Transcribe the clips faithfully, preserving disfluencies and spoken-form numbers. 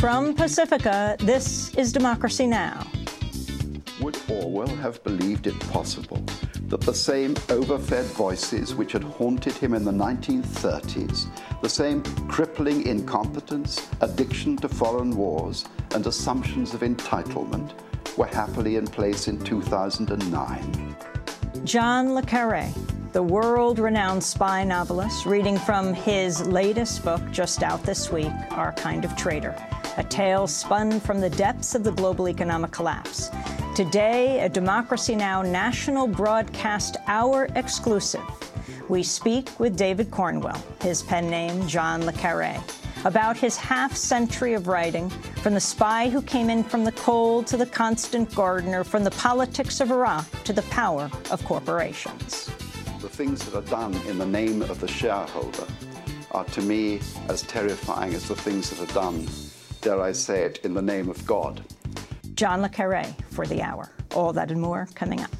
From Pacifica, this is Democracy Now! Would Orwell have believed it possible that the same overfed voices which had haunted him in the nineteen thirties, the same crippling incompetence, addiction to foreign wars, and assumptions of entitlement were happily in place in two thousand nine? John le Carré, the world-renowned spy novelist, reading from his latest book, just out this week, Our Kind of Traitor, a tale spun from the depths of the global economic collapse. Today, a Democracy Now! National Broadcast Hour exclusive. We speak with David Cornwell, his pen name John le Carré, about his half-century of writing, from the spy who came in from the cold to the constant gardener, from the politics of Iraq to the power of corporations. The things that are done in the name of the shareholder are, to me, as terrifying as the things that are done, dare I say it, in the name of God. John le Carré for the hour. All that and more coming up.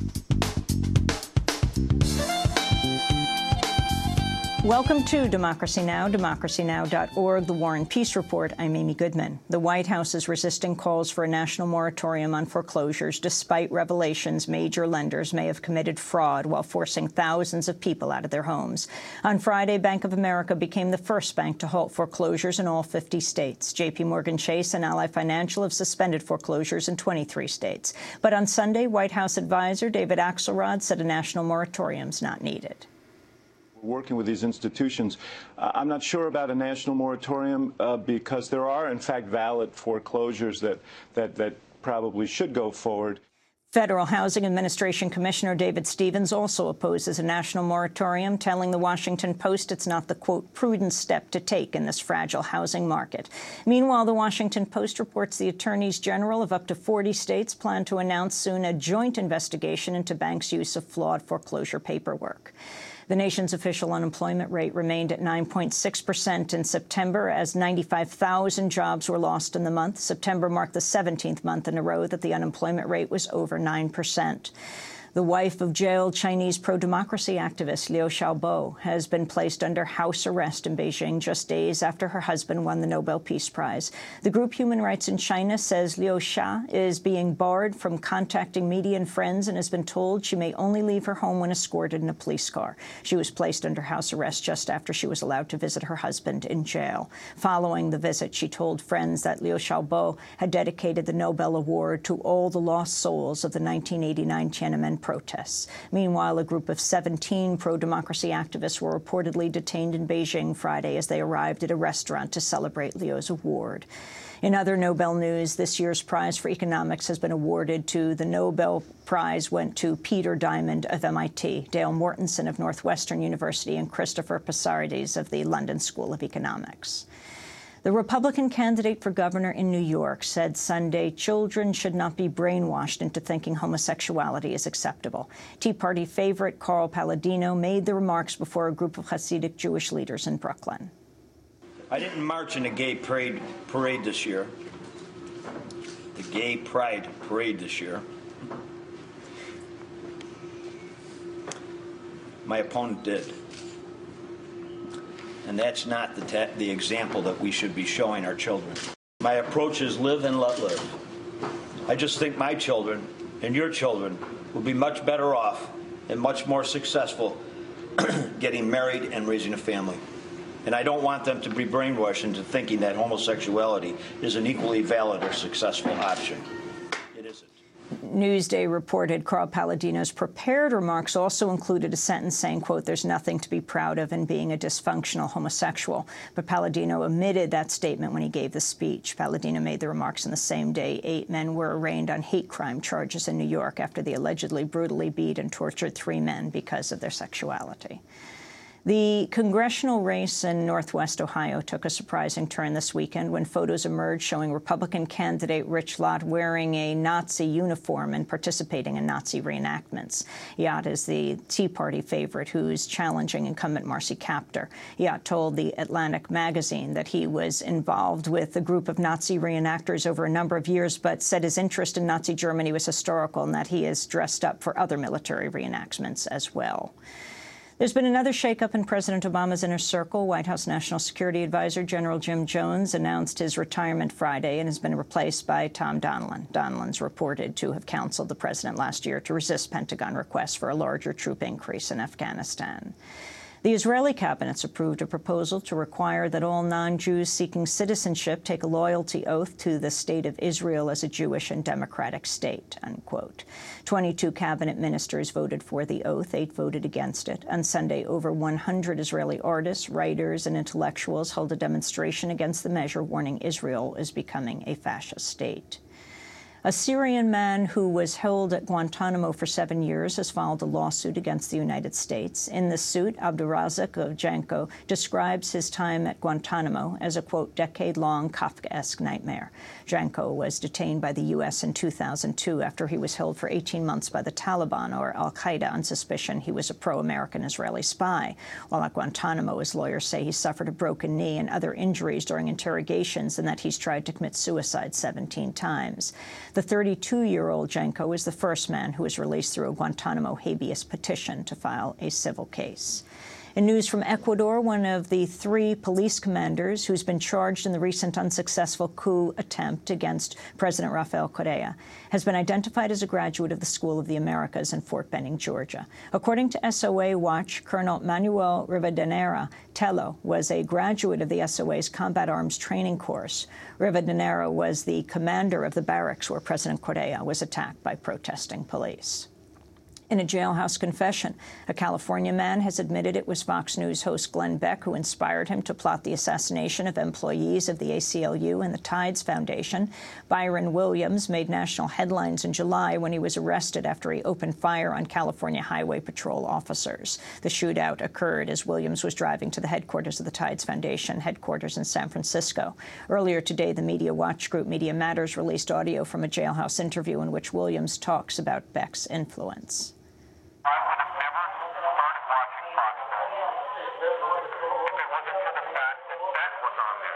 Welcome to Democracy Now!, democracy now dot org, The War and Peace Report. I'm Amy Goodman. The White House is resisting calls for a national moratorium on foreclosures, despite revelations major lenders may have committed fraud while forcing thousands of people out of their homes. On Friday, Bank of America became the first bank to halt foreclosures in all fifty states. J P Morgan Chase and Ally Financial have suspended foreclosures in twenty-three states. But on Sunday, White House advisor David Axelrod said a national moratorium is not needed. Working with these institutions. Uh, I'm not sure about a national moratorium uh, because there are, in fact, valid foreclosures that, that, that probably should go forward. Federal Housing Administration Commissioner David Stevens also opposes a national moratorium, telling the Washington Post it's not the, quote, prudent step to take in this fragile housing market. Meanwhile, the Washington Post reports the attorneys general of up to forty states plan to announce soon a joint investigation into banks' use of flawed foreclosure paperwork. The nation's official unemployment rate remained at nine point six percent in September, as ninety-five thousand jobs were lost in the month. September marked the seventeenth month in a row that the unemployment rate was over nine percent. The wife of jailed Chinese pro-democracy activist Liu Xiaobo has been placed under house arrest in Beijing just days after her husband won the Nobel Peace Prize. The group Human Rights in China says Liu Xia is being barred from contacting media and friends and has been told she may only leave her home when escorted in a police car. She was placed under house arrest just after she was allowed to visit her husband in jail. Following the visit, she told friends that Liu Xiaobo had dedicated the Nobel Award to all the lost souls of the nineteen eighty-nine Tiananmen protests. Meanwhile, a group of seventeen pro-democracy activists were reportedly detained in Beijing Friday as they arrived at a restaurant to celebrate Liu's award. In other Nobel news, this year's prize for economics has been awarded to the Nobel Prize went to Peter Diamond of M I T, Dale Mortensen of Northwestern University, and Christopher Pissarides of the London School of Economics. The Republican candidate for governor in New York said Sunday children should not be brainwashed into thinking homosexuality is acceptable. Tea Party favorite Carl Paladino made the remarks before a group of Hasidic Jewish leaders in Brooklyn. I didn't march in a gay parade, parade this year, the gay pride parade this year. My opponent did. And that's not the, ta the example that we should be showing our children. My approach is live and let live. I just think my children and your children will be much better off and much more successful getting married and raising a family. And I don't want them to be brainwashed into thinking that homosexuality is an equally valid or successful option. It isn't. Newsday reported Carl Paladino's prepared remarks also included a sentence saying, quote, there's nothing to be proud of in being a dysfunctional homosexual. But Paladino omitted that statement when he gave the speech. Paladino made the remarks on the same day eight men were arraigned on hate crime charges in New York after they allegedly brutally beat and tortured three men because of their sexuality. The congressional race in Northwest Ohio took a surprising turn this weekend when photos emerged showing Republican candidate Rich Lott wearing a Nazi uniform and participating in Nazi reenactments. Lott is the Tea Party favorite who's challenging incumbent Marcy Kaptur. Lott told The Atlantic magazine that he was involved with a group of Nazi reenactors over a number of years, but said his interest in Nazi Germany was historical and that he is dressed up for other military reenactments as well. There's been another shakeup in President Obama's inner circle. White House National Security Advisor General Jim Jones announced his retirement Friday and has been replaced by Tom Donilon. Donilin's reported to have counseled the president last year to resist Pentagon requests for a larger troop increase in Afghanistan. The Israeli cabinet's approved a proposal to require that all non-Jews seeking citizenship take a loyalty oath to the state of Israel as a Jewish and democratic state, unquote. twenty-two cabinet ministers voted for the oath. Eight voted against it. On Sunday, over one hundred Israeli artists, writers, and intellectuals held a demonstration against the measure, warning Israel is becoming a fascist state. A Syrian man who was held at Guantanamo for seven years has filed a lawsuit against the United States. In the suit, Abdurazak Janko describes his time at Guantanamo as a, quote, decade-long Kafkaesque nightmare. Janko was detained by the U S in two thousand two after he was held for eighteen months by the Taliban or al-Qaeda on suspicion he was a pro-American Israeli spy. While at Guantanamo, his lawyers say he suffered a broken knee and other injuries during interrogations and that he's tried to commit suicide seventeen times. The thirty-two-year-old Janko is the first man who was released through a Guantanamo habeas petition to file a civil case. In news from Ecuador, one of the three police commanders who's been charged in the recent unsuccessful coup attempt against President Rafael Correa has been identified as a graduate of the School of the Americas in Fort Benning, Georgia. According to S O A Watch, Colonel Manuel Rivadeneira Tello was a graduate of the S O A's Combat Arms Training Course. Rivadeneira was the commander of the barracks where President Correa was attacked by protesting police. In a jailhouse confession, a California man has admitted it was Fox News host Glenn Beck who inspired him to plot the assassination of employees of the A C L U and the Tides Foundation. Byron Williams made national headlines in July when he was arrested after he opened fire on California Highway Patrol officers. The shootout occurred as Williams was driving to the headquarters of the Tides Foundation, headquarters in San Francisco. Earlier today, the media watch group Media Matters released audio from a jailhouse interview in which Williams talks about Beck's influence. I would have never started watching Fox News if it wasn't for the fact that Beck was on there.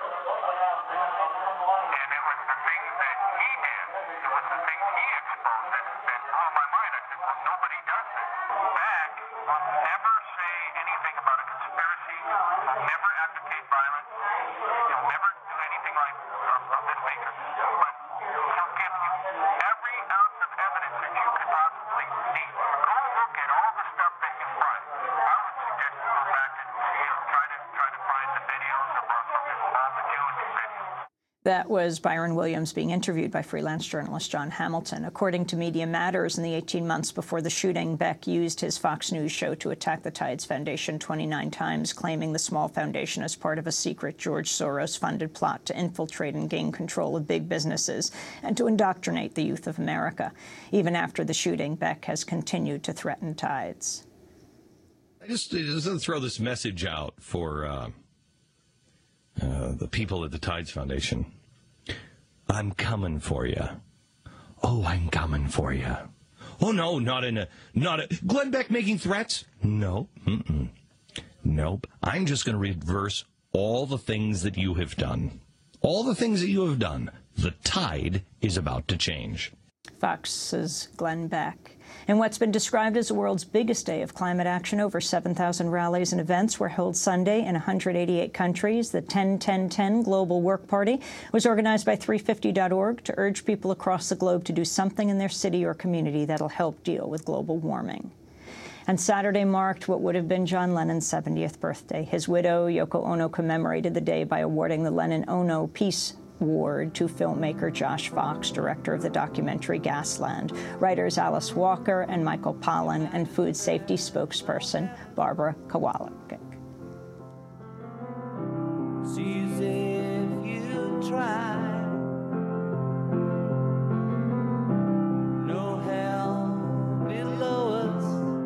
And it was the things that he did, it was the things he exposed that, that blew my mind. I said, well, nobody does this. Beck will never say anything about a conspiracy, will never advocate violence, he'll never do anything like of, of this nature. But he'll give you every ounce of evidence that you could possibly need. Go look at all the stuff that you find. I would suggest you go back and you know, try to try to find the videos of all the Jewish videos. That was Byron Williams being interviewed by freelance journalist John Hamilton. According to Media Matters, in the eighteen months before the shooting, Beck used his Fox News show to attack the Tides Foundation twenty-nine times, claiming the small foundation as part of a secret George Soros-funded plot to infiltrate and gain control of big businesses and to indoctrinate the youth of America. Even after the shooting, Beck has continued to threaten Tides. I just, just throw this message out for uh, uh, the people at the Tides Foundation. I'm coming for you. Oh, I'm coming for you. Oh, no, not in a, not a, Glenn Beck making threats? No, mm-mm. Nope. I'm just going to reverse all the things that you have done. All the things that you have done. The tide is about to change. Fox's Glenn Beck. In what's been described as the world's biggest day of climate action, over seven thousand rallies and events were held Sunday in one hundred eighty-eight countries. The ten ten ten Global Work Party was organized by three fifty dot org to urge people across the globe to do something in their city or community that'll help deal with global warming. And Saturday marked what would have been John Lennon's seventieth birthday. His widow, Yoko Ono, commemorated the day by awarding the Lennon-Ono Peace Award to filmmaker Josh Fox, director of the documentary Gasland, writers Alice Walker and Michael Pollan, and food safety spokesperson Barbara Kowalik. See if you try. No hell below us.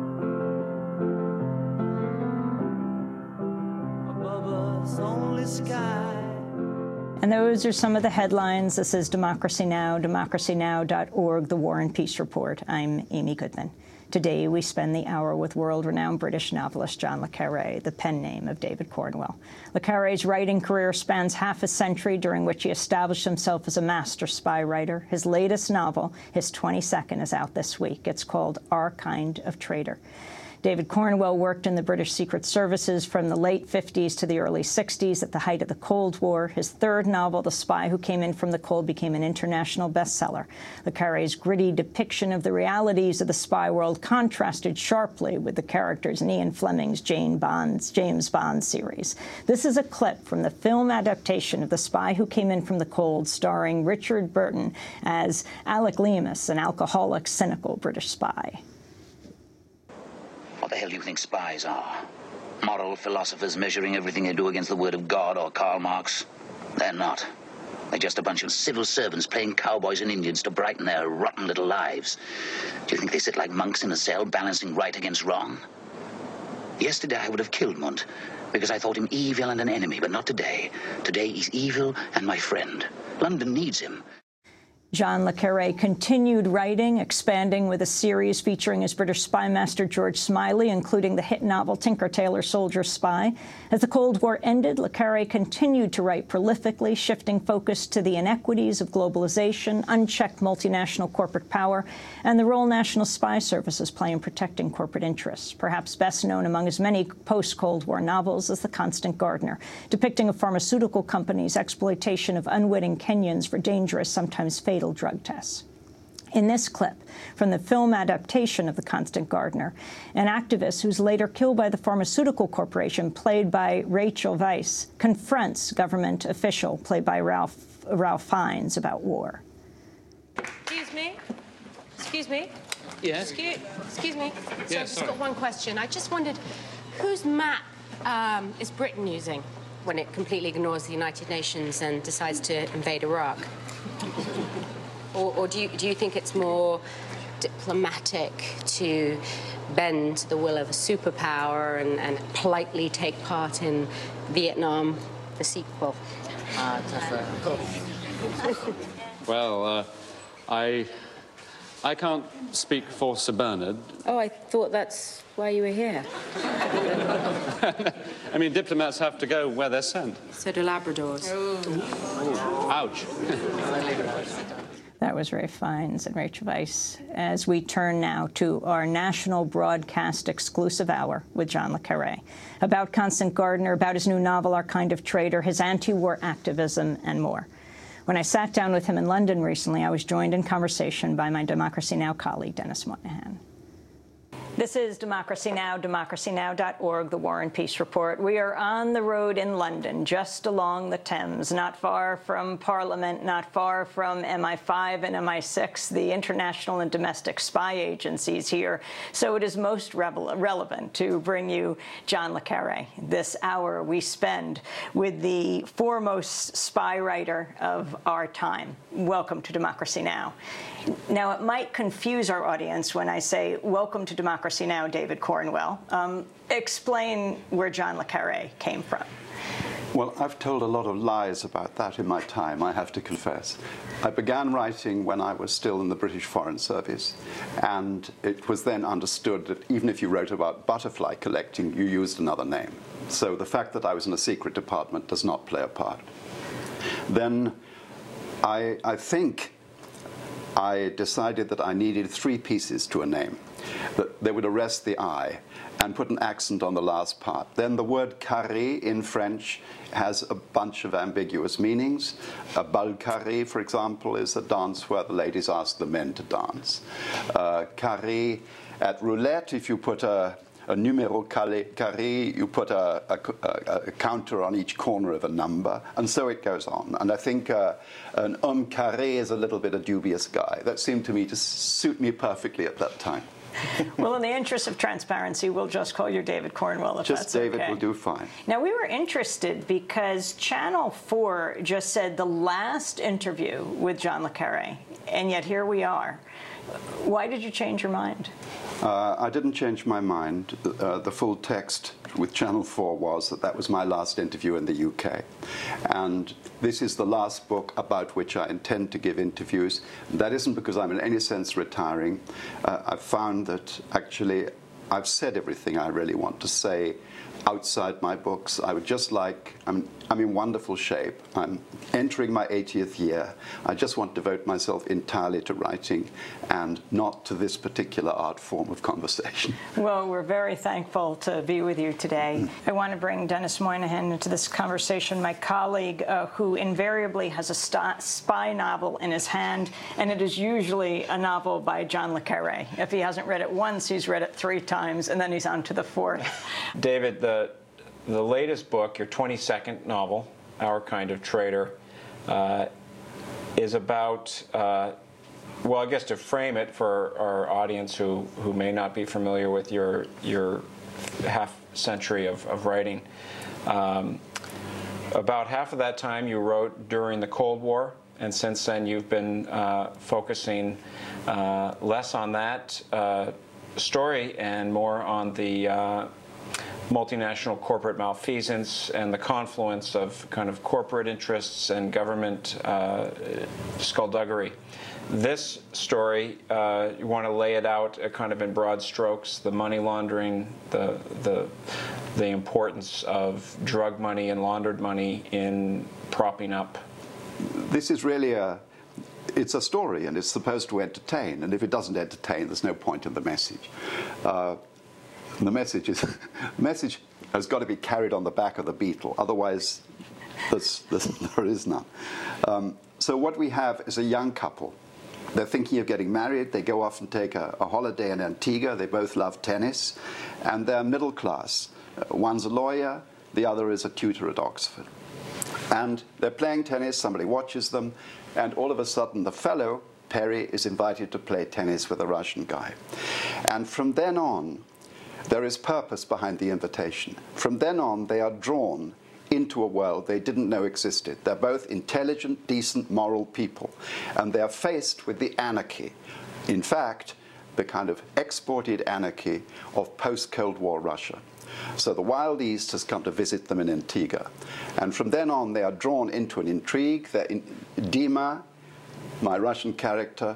Above us, only sky. And those are some of the headlines. This is Democracy Now!, democracy now dot org, The War and Peace Report. I'm Amy Goodman. Today, we spend the hour with world-renowned British novelist John le Carré, the pen name of David Cornwell. Le Carré's writing career spans half a century, during which he established himself as a master spy writer. His latest novel, his twenty-second, is out this week. It's called Our Kind of Traitor. David Cornwell worked in the British Secret Services from the late fifties to the early sixties at the height of the Cold War. His third novel, The Spy Who Came In From the Cold, became an international bestseller. Le Carré's gritty depiction of the realities of the spy world contrasted sharply with the characters in Ian Fleming's Jane Bond's, James Bond series. This is a clip from the film adaptation of The Spy Who Came In From the Cold, starring Richard Burton as Alec Leamas, an alcoholic, cynical British spy. What the hell do you think spies are? Moral philosophers measuring everything they do against the word of God or Karl Marx? They're not. They're just a bunch of civil servants playing cowboys and Indians to brighten their rotten little lives. Do you think they sit like monks in a cell balancing right against wrong? Yesterday I would have killed Munt because I thought him evil and an enemy, but not today. Today he's evil and my friend. London needs him. John le Carré continued writing, expanding with a series featuring his British spy master George Smiley, including the hit novel Tinker Tailor Soldier Spy. As the Cold War ended, le Carré continued to write prolifically, shifting focus to the inequities of globalization, unchecked multinational corporate power, and the role national spy services play in protecting corporate interests. Perhaps best known among his many post-Cold War novels is The Constant Gardener, depicting a pharmaceutical company's exploitation of unwitting Kenyans for dangerous, sometimes fatal drug tests. In this clip from the film adaptation of The Constant Gardener, an activist who's later killed by the pharmaceutical corporation, played by Rachel Weisz, confronts government official, played by Ralph, Ralph Fiennes, about war. Excuse me? Excuse me? Yes? Excuse, excuse me? So Yeah, I've just sorry. got one question. I just wondered, whose map um, is Britain using when it completely ignores the United Nations and decides to invade Iraq? Or, or do you do you think it's more diplomatic to bend to the will of a superpower and, and politely take part in Vietnam, the sequel? Ah, well, uh, I I can't speak for Sir Bernard. Oh, I thought that's why you were here. I mean, diplomats have to go where they're sent. So do Labradors. Ouch. That was Ralph Fiennes and Rachel Weisz. As we turn now to our national broadcast exclusive hour with John le Carré, about Constant Gardener, about his new novel, Our Kind of Traitor, his anti-war activism, and more. When I sat down with him in London recently, I was joined in conversation by my Democracy Now! Colleague, Dennis Moynihan. This is Democracy Now!, democracy now dot org, the War and Peace Report. We are on the road in London, just along the Thames, not far from Parliament, not far from M I five and M I six, the international and domestic spy agencies here. So it is most revel- relevant to bring you John le Carré. This hour we spend with the foremost spy writer of our time. Welcome to Democracy Now! Now, it might confuse our audience when I say, welcome to Democracy Now!, David Cornwell. Um, explain where John le Carré came from. Well, I've told a lot of lies about that in my time, I have to confess. I began writing when I was still in the British Foreign Service, and it was then understood that even if you wrote about butterfly collecting, you used another name. So the fact that I was in a secret department does not play a part. Then I, I think I decided that I needed three pieces to a name, that they would arrest the eye and put an accent on the last part. Then the word carré in French has a bunch of ambiguous meanings. A bal carré, for example, is a dance where the ladies ask the men to dance. Uh, carré at roulette, if you put a a numéro carré, you put a, a, a, a counter on each corner of a number, and so it goes on. And I think uh, an homme carré is a little bit a dubious guy. That seemed to me to suit me perfectly at that time. Well, in the interest of transparency, we'll just call you David Cornwell, if just that's David okay. will do fine. Now, we were interested because Channel four just said the last interview with John le Carré, and yet here we are. Why did you change your mind? Uh, I didn't change my mind. Uh, the full text with Channel four was that that was my last interview in the U K. And this is the last book about which I intend to give interviews. That isn't because I'm in any sense retiring. Uh, I've found that actually I've said everything I really want to say outside my books. I would just like, I'm, I'm in wonderful shape. I'm entering my eightieth year. I just want to devote myself entirely to writing and not to this particular art form of conversation. Well, we're very thankful to be with you today. I want to bring Dennis Moynihan into this conversation, my colleague uh, who invariably has a st spy novel in his hand, and it is usually a novel by John le Carré. If he hasn't read it once, he's read it three times, and then he's on to the fourth. David, the The latest book, your twenty-second novel, Our Kind of Traitor, uh, is about, uh, well, I guess to frame it for our audience who, who may not be familiar with your, your half century of, of writing, um, about half of that time you wrote during the Cold War, and since then you've been uh, focusing uh, less on that uh, story and more on the uh, multinational corporate malfeasance and the confluence of kind of corporate interests and government uh, skullduggery. This story, uh, you want to lay it out uh, kind of in broad strokes, the money laundering, the, the, the importance of drug money and laundered money in propping up. This is really a, it's a story, and it's supposed to entertain, and if it doesn't entertain, there's no point in the message. Uh, The message is, the message has got to be carried on the back of the beetle. Otherwise, there's, there's, there is none. Um, so what we have is a young couple. They're thinking of getting married. They go off and take a, a holiday in Antigua. They both love tennis, and they're middle class. Uh, one's a lawyer. The other is a tutor at Oxford. And they're playing tennis. Somebody watches them, and all of a sudden, the fellow Perry is invited to play tennis with a Russian guy, and from then on, there is purpose behind the invitation. From then on, they are drawn into a world they didn't know existed. They're both intelligent, decent, moral people, and they're faced with the anarchy. In fact, the kind of exported anarchy of post-Cold War Russia. So the Wild East has come to visit them in Antigua. And from then on, they are drawn into an intrigue. They're in, Dima, my Russian character,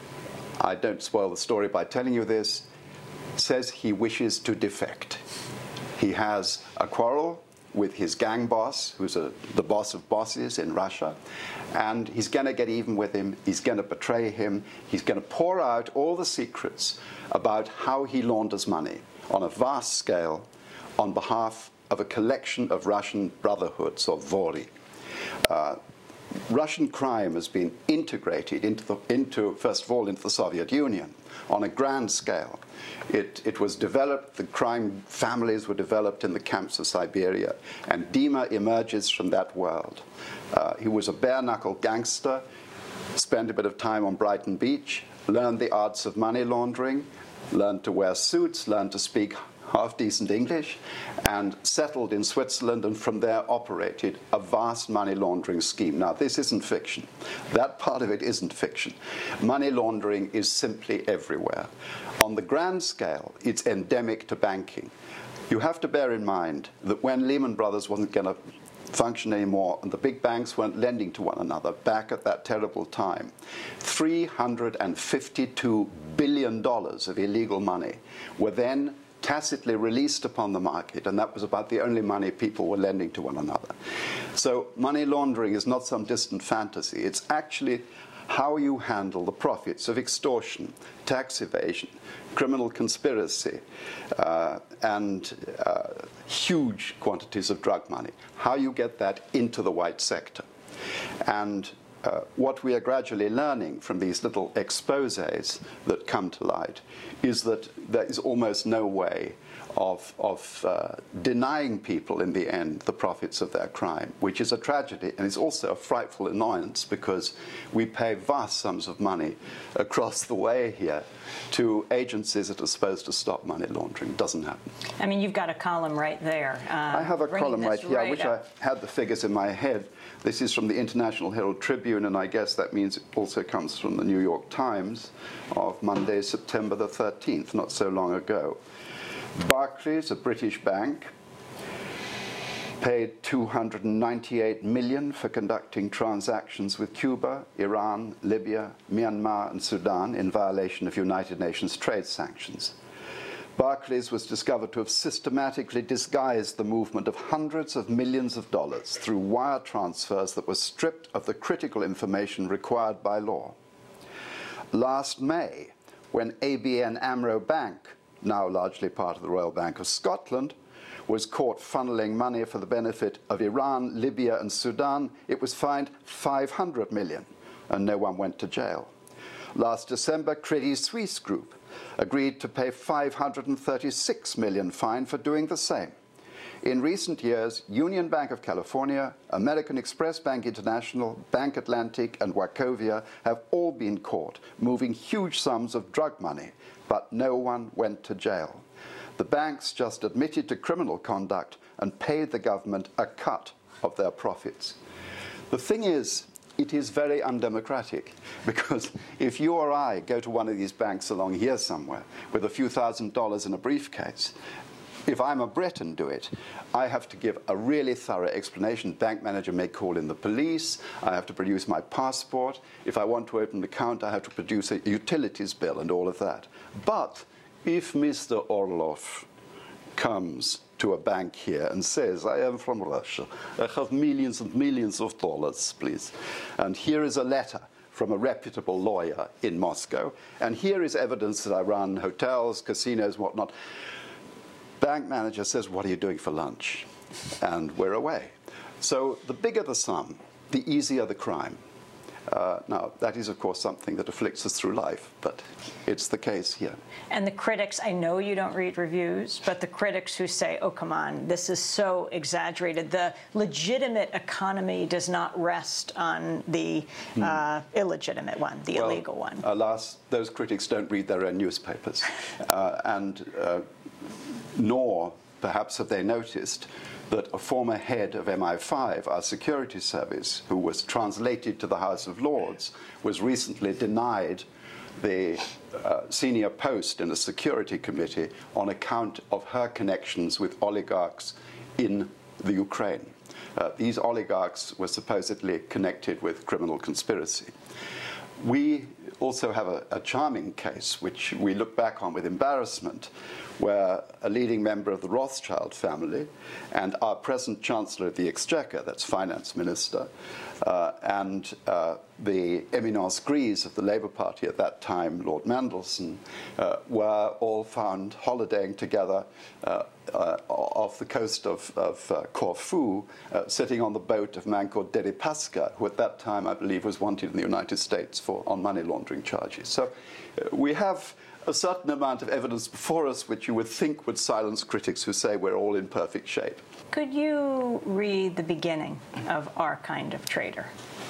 I don't spoil the story by telling you this, says he wishes to defect. He has a quarrel with his gang boss, who's a, the boss of bosses in Russia, and he's going to get even with him. He's going to betray him. He's going to pour out all the secrets about how he launders money on a vast scale on behalf of a collection of Russian brotherhoods, or vori. Uh, Russian crime has been integrated into, the, into, first of all, into the Soviet Union on a grand scale. It, it was developed, the crime families were developed in the camps of Siberia, and Dima emerges from that world. Uh, he was a bare-knuckle gangster, spent a bit of time on Brighton Beach, learned the arts of money laundering, learned to wear suits, learned to speak half-decent English, and settled in Switzerland, and from there operated a vast money laundering scheme. Now, this isn't fiction. That part of it isn't fiction. Money laundering is simply everywhere. On the grand scale, it's endemic to banking. You have to bear in mind that when Lehman Brothers wasn't going to function anymore, and the big banks weren't lending to one another back at that terrible time, three hundred fifty-two billion dollars of illegal money were then tacitly released upon the market, and that was about the only money people were lending to one another. So money laundering is not some distant fantasy. It's actually how you handle the profits of extortion, tax evasion, criminal conspiracy, uh, and uh, huge quantities of drug money. How you get that into the white sector. And Uh, what we are gradually learning from these little exposés that come to light is that there is almost no way of, of uh, denying people in the end the profits of their crime, which is a tragedy, and it's also a frightful annoyance because we pay vast sums of money across the way here to agencies that are supposed to stop money laundering. It doesn't happen. I mean, you've got a column right there. Uh, I have a column right here. Right I wish up. I had the figures in my head. This is from the International Herald Tribune, and I guess that means it also comes from the New York Times of Monday, September the thirteenth, not so long ago. Barclays, a British bank, paid two hundred ninety-eight million dollars for conducting transactions with Cuba, Iran, Libya, Myanmar, and Sudan in violation of United Nations trade sanctions. Barclays was discovered to have systematically disguised the movement of hundreds of millions of dollars through wire transfers that were stripped of the critical information required by law. Last May, when A B N AMRO Bank, now largely part of the Royal Bank of Scotland, was caught funneling money for the benefit of Iran, Libya and Sudan, it was fined five hundred million and no one went to jail. Last December, Credit Suisse Group agreed to pay five hundred thirty-six million fine for doing the same. In recent years, Union Bank of California, American Express Bank International, Bank Atlantic and Wachovia have all been caught moving huge sums of drug money, but no one went to jail. The banks just admitted to criminal conduct and paid the government a cut of their profits. The thing is, it is very undemocratic, because if you or I go to one of these banks along here somewhere with a few thousand dollars in a briefcase, if I'm a Brit and do it, I have to give a really thorough explanation. Bank manager may call in the police. I have to produce my passport. If I want to open an account, I have to produce a utilities bill and all of that. But if Mister Orlov comes to a bank here and says, I am from Russia, I have millions and millions of dollars, please, and here is a letter from a reputable lawyer in Moscow, and here is evidence that I run hotels, casinos, whatnot. Bank manager says, what are you doing for lunch? And we're away. So the bigger the sum, the easier the crime. Uh, now, that is, of course, something that afflicts us through life, but it's the case here. And the critics, I know you don't read reviews, but the critics who say, oh, come on, this is so exaggerated. The legitimate economy does not rest on the hmm. uh, illegitimate one, the well, illegal one. Alas, those critics don't read their own newspapers. uh, and uh, nor, perhaps, have they noticed that a former head of M I five, our security service, who was translated to the House of Lords, was recently denied the uh, senior post in the security committee on account of her connections with oligarchs in the Ukraine. Uh, these oligarchs were supposedly connected with criminal conspiracy. We also have a, a charming case, which we look back on with embarrassment, where a leading member of the Rothschild family and our present Chancellor of the Exchequer, that's Finance Minister, uh, and uh, the eminence grise of the Labour Party at that time, Lord Mandelson, uh, were all found holidaying together uh, uh, off the coast of, of uh, Corfu, uh, sitting on the boat of a man called Deripaska, who at that time, I believe, was wanted in the United States for on money laundering charges. So uh, we have a certain amount of evidence before us which you would think would silence critics who say we're all in perfect shape. Could you read the beginning of Our Kind of Traitor?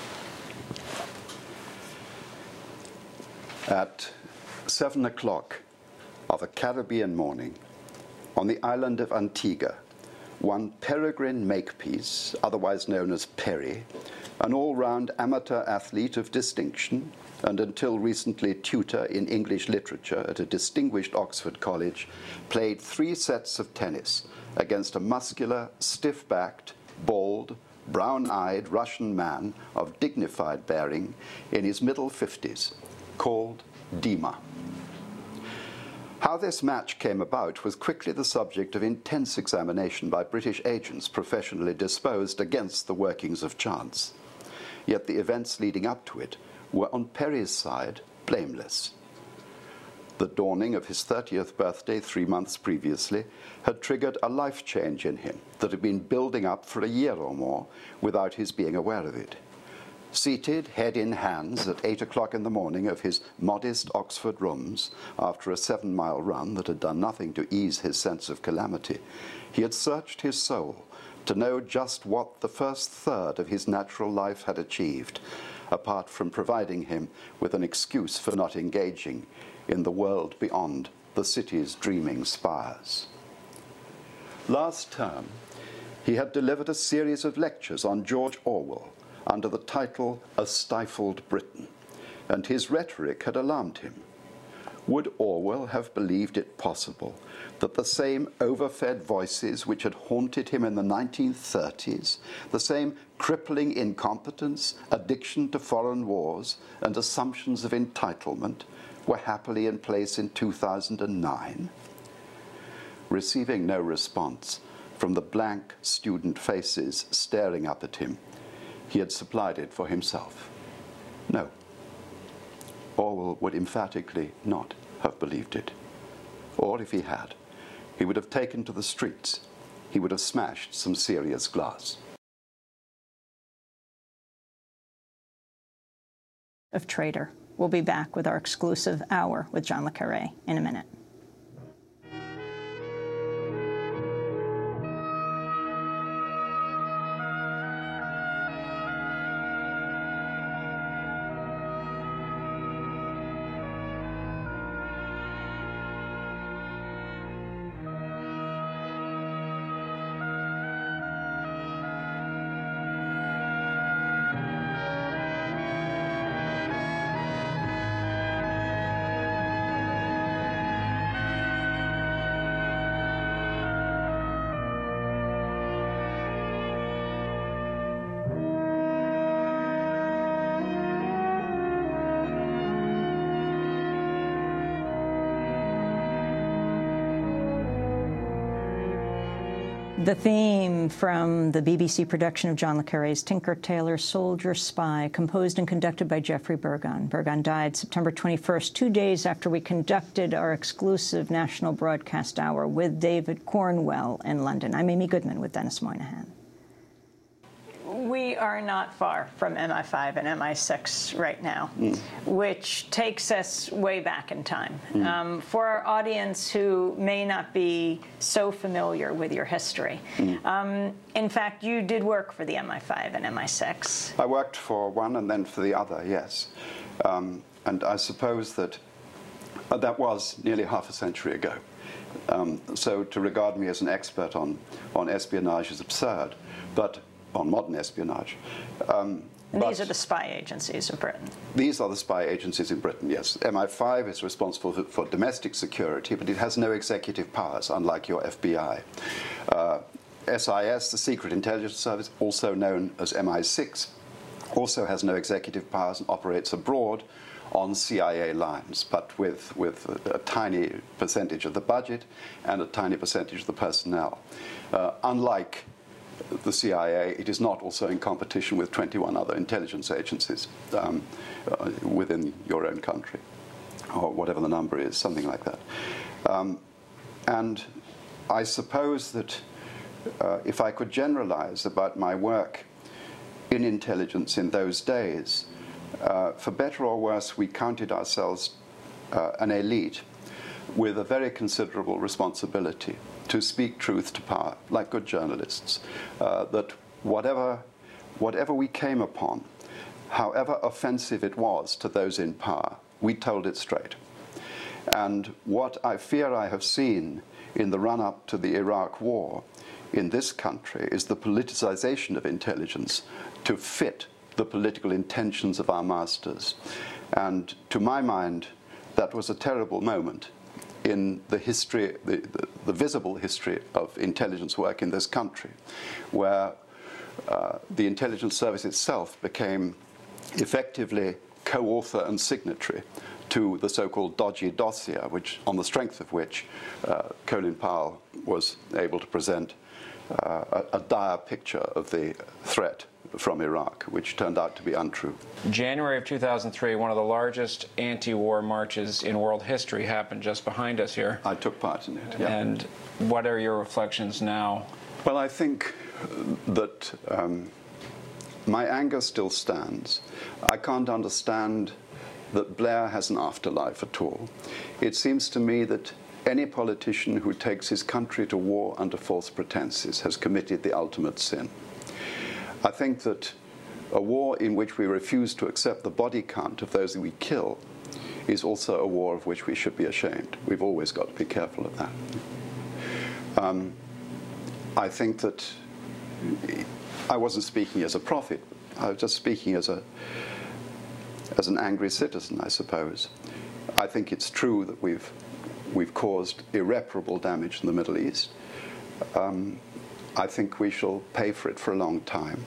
At seven o'clock of a Caribbean morning, on the island of Antigua, one Peregrine Makepeace, otherwise known as Perry, an all-round amateur athlete of distinction, and until recently tutor in English literature at a distinguished Oxford college, played three sets of tennis against a muscular, stiff-backed, bald, brown-eyed Russian man of dignified bearing in his middle fifties, called Dima. How this match came about was quickly the subject of intense examination by British agents professionally disposed against the workings of chance. Yet the events leading up to it were on Perry's side blameless. The dawning of his thirtieth birthday three months previously had triggered a life change in him that had been building up for a year or more without his being aware of it. Seated, head in hands, at eight o'clock in the morning of his modest Oxford rooms, after a seven-mile run that had done nothing to ease his sense of calamity, he had searched his soul to know just what the first third of his natural life had achieved, apart from providing him with an excuse for not engaging in the world beyond the city's dreaming spires. Last term, he had delivered a series of lectures on George Orwell under the title A Stifled Britain, and his rhetoric had alarmed him. Would Orwell have believed it possible that the same overfed voices which had haunted him in the nineteen thirties, the same crippling incompetence, addiction to foreign wars, and assumptions of entitlement were happily in place in two thousand nine? receiving no response from the blank student faces staring up at him, he had supplied it for himself. No. Orwell would emphatically not have believed it. Or if he had, he would have taken to the streets. He would have smashed some serious glass. Of Traitor. We'll be back with our exclusive Hour with John le Carré in a minute. The theme from the B B C production of John le Carré's Tinker, Tailor, Soldier, Spy, composed and conducted by Geoffrey Burgon. Burgon died September twenty-first, two days after we conducted our exclusive National Broadcast Hour with David Cornwell in London. I'm Amy Goodman with Dennis Moynihan. We are not far from M I five and M I six right now, mm. which takes us way back in time. Mm. Um, for our audience who may not be so familiar with your history, mm. um, in fact, you did work for the M I five and M I six. I worked for one and then for the other, yes. Um, and I suppose that uh, that was nearly half a century ago. Um, so to regard me as an expert on, on espionage is absurd, but on modern espionage. Um, and these are the spy agencies of Britain. These are the spy agencies in Britain, yes. M I five is responsible for, for domestic security, but it has no executive powers, unlike your F B I. Uh, S I S, the Secret Intelligence Service, also known as M I six, also has no executive powers and operates abroad on C I A lines, but with, with a, a tiny percentage of the budget and a tiny percentage of the personnel. Uh, unlike the C I A, it is not also in competition with twenty-one other intelligence agencies um, uh, within your own country, or whatever the number is, something like that. Um, and I suppose that uh, if I could generalize about my work in intelligence in those days, uh, for better or worse, we counted ourselves uh, an elite with a very considerable responsibility to speak truth to power, like good journalists, uh, that whatever, whatever we came upon, however offensive it was to those in power, we told it straight. And what I fear I have seen in the run-up to the Iraq War in this country is the politicization of intelligence to fit the political intentions of our masters. And to my mind, that was a terrible moment in the history, the, the, the visible history of intelligence work in this country, where uh, the intelligence service itself became effectively co-author and signatory to the so-called dodgy dossier, which, on the strength of which uh, Colin Powell was able to present uh, a, a dire picture of the threat from Iraq, which turned out to be untrue. January of two thousand three, one of the largest anti-war marches in world history happened just behind us here. I took part in it, yeah. And what are your reflections now? Well, I think that um, my anger still stands. I can't understand that Blair has an afterlife at all. It seems to me that any politician who takes his country to war under false pretenses has committed the ultimate sin. I think that a war in which we refuse to accept the body count of those that we kill is also a war of which we should be ashamed. We've always got to be careful of that. Um, I think that I wasn't speaking as a prophet. I was just speaking as a as an angry citizen, I suppose. I think it's true that we've we've caused irreparable damage in the Middle East. Um, I think we shall pay for it for a long time.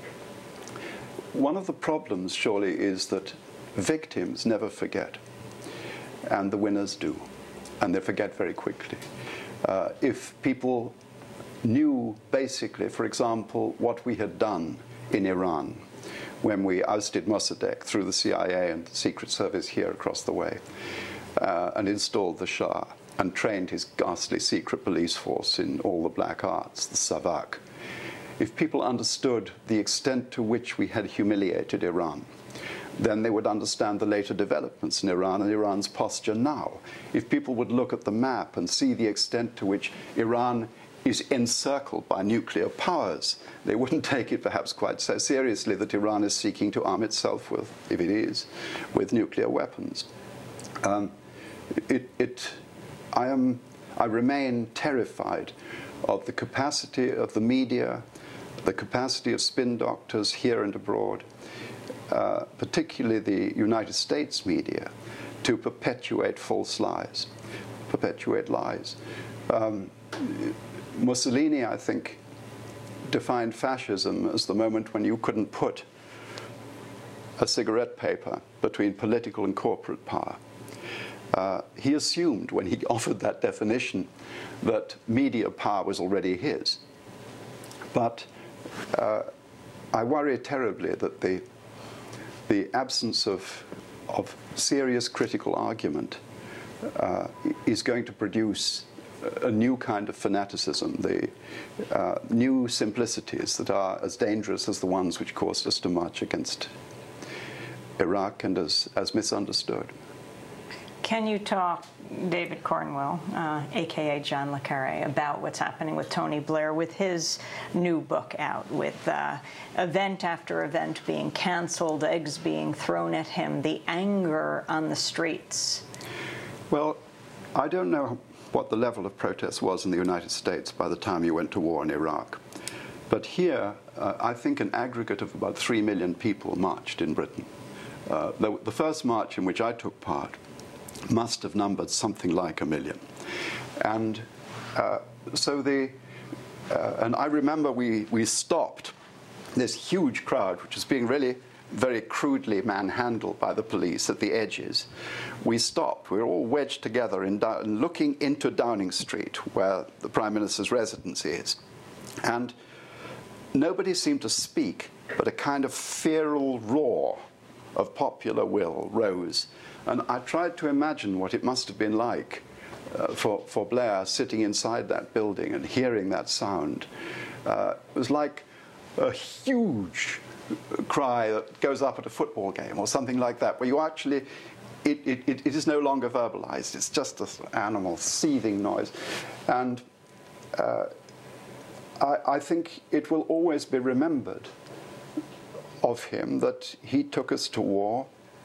One of the problems, surely, is that victims never forget, and the winners do. and they forget very quickly. Uh, if people knew basically, for example, what we had done in Iran when we ousted Mossadegh through the C I A and the Secret Service here across the way, uh, and installed the Shah and trained his ghastly secret police force in all the black arts, the Savak. If people understood the extent to which we had humiliated Iran, then they would understand the later developments in Iran and Iran's posture now. If people would look at the map and see the extent to which Iran is encircled by nuclear powers, they wouldn't take it perhaps quite so seriously that Iran is seeking to arm itself with, if it is, with nuclear weapons. Um, it, it, I, am, I remain terrified of the capacity of the media, the capacity of spin doctors here and abroad, uh, particularly the United States media, to perpetuate false lies, perpetuate lies. Um, Mussolini, I think, defined fascism as the moment when you couldn't put a cigarette paper between political and corporate power. Uh, he assumed, when he offered that definition, that media power was already his. But uh, I worry terribly that the, the absence of, of serious critical argument uh, is going to produce a new kind of fanaticism, the uh, new simplicities that are as dangerous as the ones which caused us to march against Iraq and as, as misunderstood. Can you talk, David Cornwell, uh, a k a. John le Carre, about what's happening with Tony Blair, with his new book out, with uh, event after event being canceled, eggs being thrown at him, the anger on the streets? Well, I don't know what the level of protest was in the United States by the time you went to war in Iraq. But here, uh, I think an aggregate of about three million people marched in Britain. Uh, the, the first march in which I took part must have numbered something like a million. And uh, so the, uh, and I remember we, we stopped this huge crowd, which was being really very crudely manhandled by the police at the edges. We stopped. We were all wedged together in Down, looking into Downing Street, where the Prime Minister's residence is. And nobody seemed to speak, but a kind of feral roar of popular will rose. And I tried to imagine what it must have been like uh, for, for Blair sitting inside that building and hearing that sound. Uh, it was like a huge cry that goes up at a football game or something like that, where you actually, it, it, it is no longer verbalized. It's just this animal seething noise. And uh, I, I think it will always be remembered of him that he took us to war,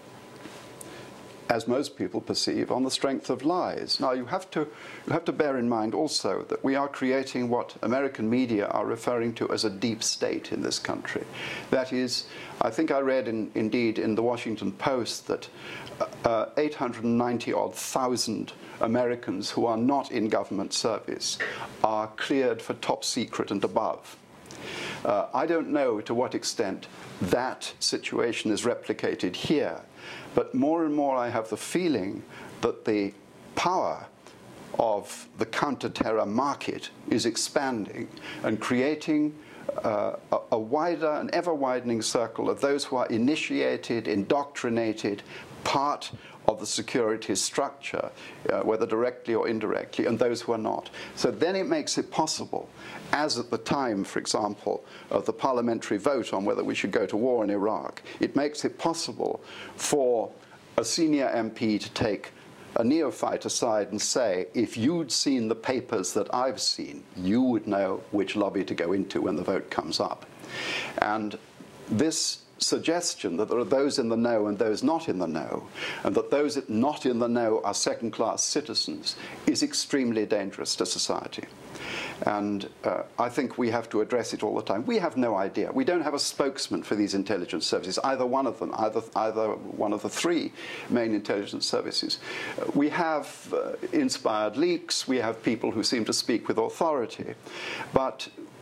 as most people perceive, on the strength of lies. Now, you have to, you have to bear in mind also that we are creating what American media are referring to as a deep state in this country. That is, I think I read in, indeed in the Washington Post that uh, eight hundred ninety odd thousand Americans who are not in government service are cleared for top secret and above. Uh, I don't know to what extent that situation is replicated here, but more and more I have the feeling that the power of the counter-terror market is expanding and creating uh, a, a wider and ever-widening circle of those who are initiated, indoctrinated, part of the security structure, uh, whether directly or indirectly, and those who are not. So then it makes it possible, as at the time, for example, of the parliamentary vote on whether we should go to war in Iraq, it makes it possible for a senior M P to take a neophyte aside and say, if you'd seen the papers that I've seen, you would know which lobby to go into when the vote comes up. And this suggestion that there are those in the know and those not in the know, and that those not in the know are second-class citizens, is extremely dangerous to society. And uh, I think we have to address it all the time. We have no idea. We don't have a spokesman for these intelligence services, either one of them, either, either one of the three main intelligence services. Uh, we have uh, inspired leaks. We have people who seem to speak with authority. But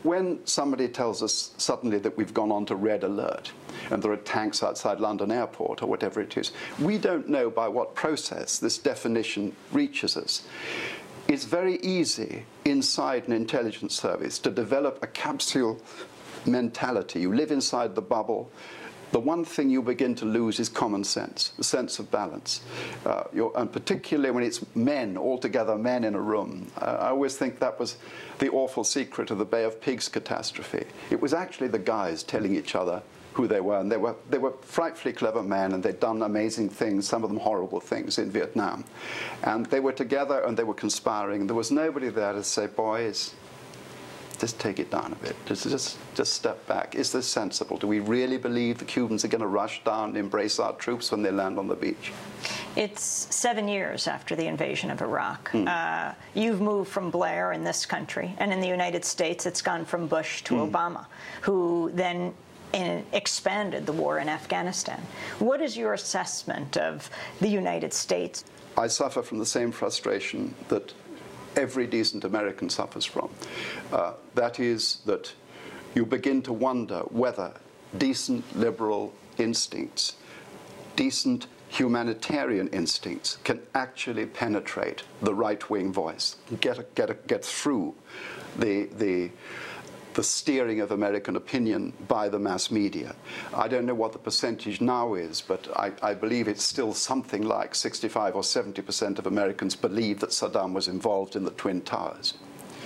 when somebody tells us suddenly that we've gone on to red alert and there are tanks outside London Airport or whatever it is, we don't know by what process this definition reaches us. It's very easy inside an intelligence service to develop a capsule mentality. You live inside the bubble. The one thing you begin to lose is common sense, the sense of balance. Uh, you're, and particularly when it's men, altogether men in a room. Uh, I always think that was the awful secret of the Bay of Pigs catastrophe. It was actually the guys telling each other who they were, and they were, they were frightfully clever men, and they'd done amazing things, some of them horrible things, in Vietnam. And they were together, and they were conspiring. There was nobody there to say, boys, just take it down a bit. Just, just, just step back. Is this sensible? Do we really believe the Cubans are going to rush down and embrace our troops when they land on the beach? It's seven years after the invasion of Iraq. Mm. Uh, you've moved from Blair in this country, and in the United States, it's gone from Bush to mm. Obama, who then in, expanded the war in Afghanistan. What is your assessment of the United States? I suffer from the same frustration that every decent American suffers from. Uh, that is that you begin to wonder whether decent liberal instincts, decent humanitarian instincts can actually penetrate the right-wing voice, get, get, get through the, the, the steering of American opinion by the mass media. I don't know what the percentage now is, but I, I believe it's still something like sixty-five or seventy percent of Americans believe that Saddam was involved in the Twin Towers.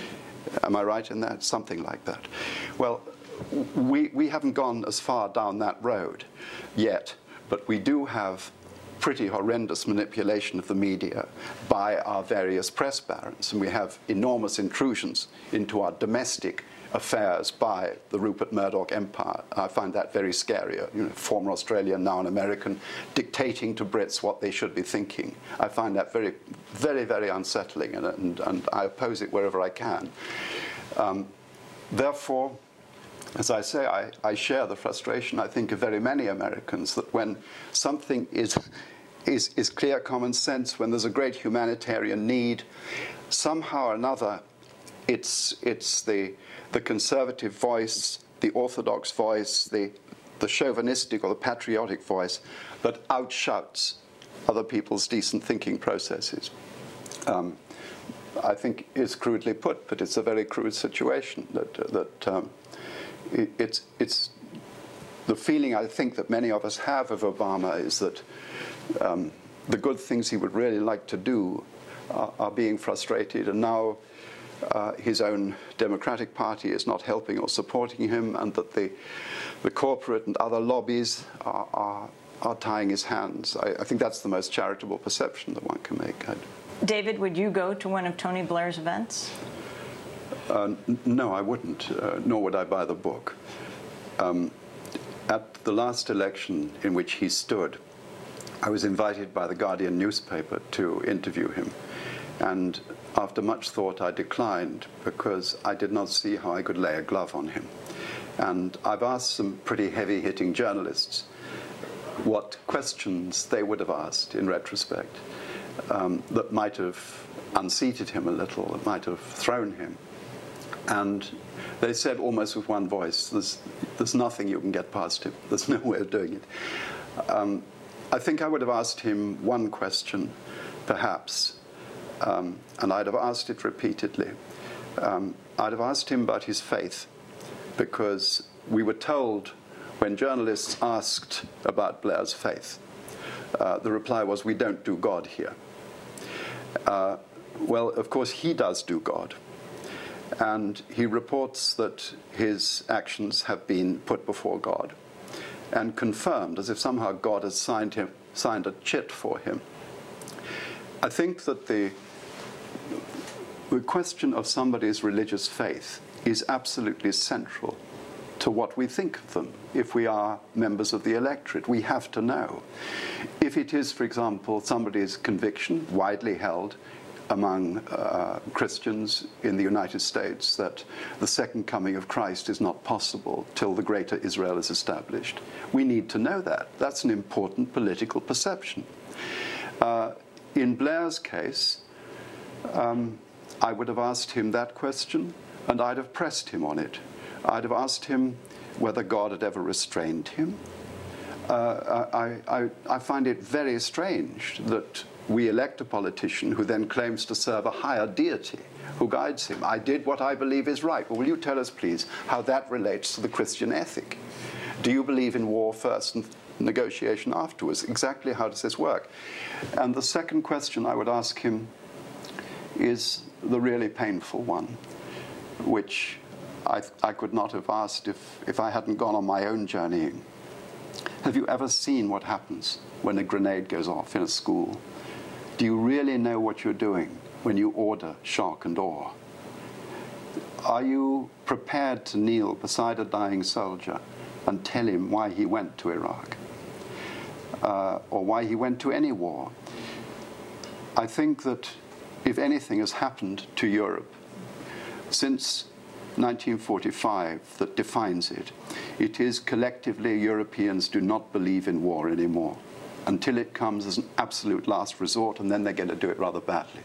Am I right in that? Something like that. Well, we, we haven't gone as far down that road yet, but we do have pretty horrendous manipulation of the media by our various press barons, and we have enormous intrusions into our domestic affairs by the Rupert Murdoch empire. I find that very scary. You know, former Australian, now an American, dictating to Brits what they should be thinking. I find that very, very, very unsettling, and, and, and I oppose it wherever I can. Um, therefore, as I say, I, I share the frustration, I think, of very many Americans that when something is, is, is clear common sense, when there's a great humanitarian need, somehow or another, it's, it's the the conservative voice, the orthodox voice, the, the chauvinistic or the patriotic voice that outshouts other people's decent thinking processes. Um, I think it's crudely put, but it's a very crude situation. That, that um, it, it's, it's the feeling I think that many of us have of Obama is that um, the good things he would really like to do are, are being frustrated, and now Uh, his own Democratic Party is not helping or supporting him, and that the, the corporate and other lobbies are, are, are tying his hands. I, I think that's the most charitable perception that one can make. I'd... David, would you go to one of Tony Blair's events? Uh, n- no, I wouldn't, uh, nor would I buy the book. Um, at the last election in which he stood, I was invited by the Guardian newspaper to interview him. And after much thought, I declined because I did not see how I could lay a glove on him. And I've asked some pretty heavy-hitting journalists what questions they would have asked in retrospect um, that might have unseated him a little, that might have thrown him. And they said almost with one voice, there's, there's nothing you can get past him. There's no way of doing it. Um, I think I would have asked him one question, perhaps, Um, and I'd have asked it repeatedly. Um, I'd have asked him about his faith, because we were told when journalists asked about Blair's faith, uh, the reply was, we don't do God here. Uh, well, of course, he does do God. And he reports that his actions have been put before God and confirmed, as if somehow God has signed, him, signed a chit for him. I think that the The question of somebody's religious faith is absolutely central to what we think of them. If we are members of the electorate, we have to know. If it is, for example, somebody's conviction, widely held among uh, Christians in the United States, that the second coming of Christ is not possible till the greater Israel is established, we need to know that. That's an important political perception. Uh, in Blair's case, um, I would have asked him that question. And I'd have pressed him on it. I'd have asked him whether God had ever restrained him. Uh, I, I, I find it very strange that we elect a politician who then claims to serve a higher deity who guides him. I did what I believe is right. Well, will you tell us, please, how that relates to the Christian ethic? Do you believe in war first and negotiation afterwards? Exactly how does this work? And the second question I would ask him is the really painful one, which I, I could not have asked if, if I hadn't gone on my own journeying. Have you ever seen what happens when a grenade goes off in a school? Do you really know what you're doing when you order shock and awe? Are you prepared to kneel beside a dying soldier and tell him why he went to Iraq, uh, or why he went to any war? I think that if anything has happened to Europe since nineteen forty-five that defines it, it is collectively Europeans do not believe in war anymore until it comes as an absolute last resort, and then they're going to do it rather badly.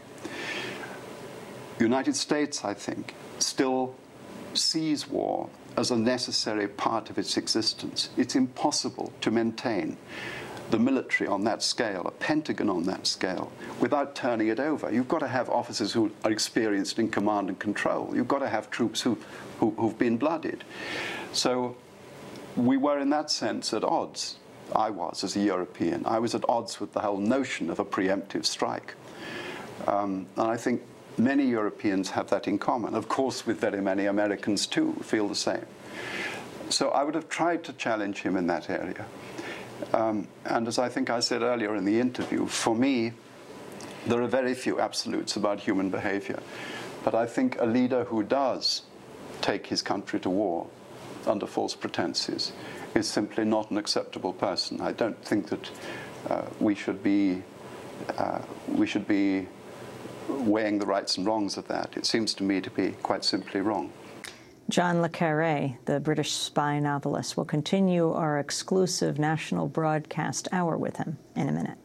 The United States, I think, still sees war as a necessary part of its existence. It's impossible to maintain the military on that scale, a Pentagon on that scale, without turning it over. You've got to have officers who are experienced in command and control. You've got to have troops who, who, who've been blooded. So we were, in that sense, at odds. I was, as a European. I was at odds with the whole notion of a preemptive strike. Um, and I think many Europeans have that in common. Of course, with very many Americans, too, feel the same. So I would have tried to challenge him in that area. Um, and as I think I said earlier in the interview, for me, there are very few absolutes about human behavior. But I think a leader who does take his country to war under false pretenses is simply not an acceptable person. I don't think that uh, we should be uh, we should be weighing the rights and wrongs of that. It seems to me to be quite simply wrong. John le Carré, the British spy novelist, will continue our exclusive national broadcast hour with him in a minute.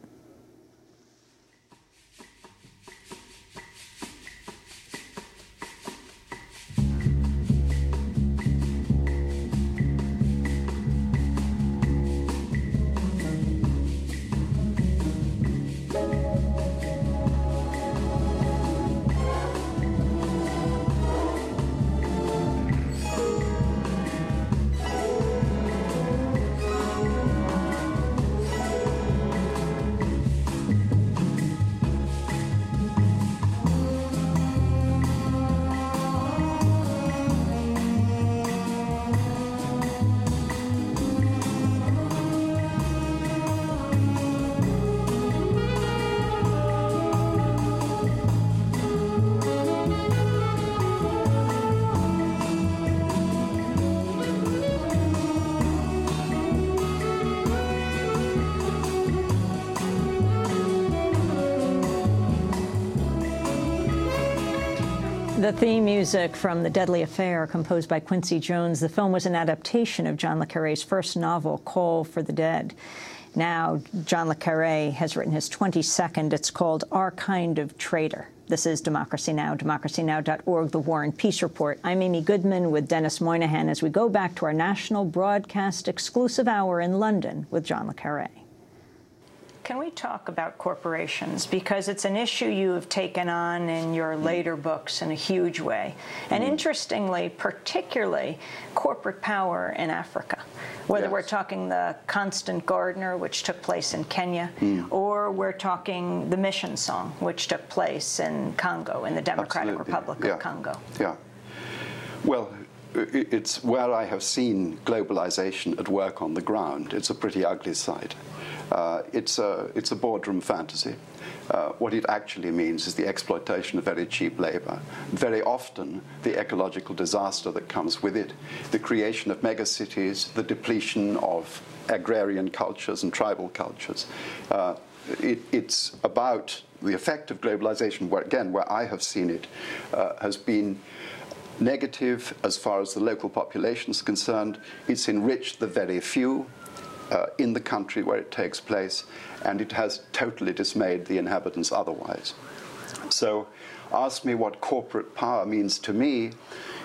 The theme music from The Deadly Affair, composed by Quincy Jones. The film was an adaptation of John le Carré's first novel, Call for the Dead. Now, John le Carré has written his twenty-second. It's called Our Kind of Traitor. This is Democracy Now!, democracy now dot org, The War and Peace Report. I'm Amy Goodman with Dennis Moynihan as we go back to our national broadcast exclusive hour in London with John le Carré. Can we talk about corporations? Because it's an issue you have taken on in your later books in a huge way. And interestingly, particularly corporate power in Africa. Whether Yes. we're talking the Constant Gardener, which took place in Kenya, Mm. or we're talking the Mission Song, which took place in Congo, in the Democratic Absolutely. Republic Yeah. of Congo. Yeah. Well, i- it's where I have seen globalization at work on the ground. It's a pretty ugly sight. Uh, it's, a, it's a boardroom fantasy. Uh, what it actually means is the exploitation of very cheap labor, very often the ecological disaster that comes with it, the creation of megacities, the depletion of agrarian cultures and tribal cultures. Uh, it, it's about the effect of globalization, where, again, where I have seen it, uh, has been negative as far as the local population is concerned. It's enriched the very few Uh, in the country where it takes place, and it has totally dismayed the inhabitants otherwise. So ask me what corporate power means to me.